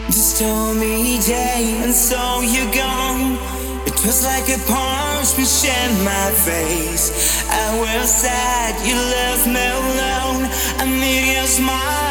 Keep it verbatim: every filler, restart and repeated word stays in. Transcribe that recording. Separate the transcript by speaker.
Speaker 1: Just told me, Jay, and so you're gone. It was like a punch push in my face. I was sad, you left me alone. I need your smile.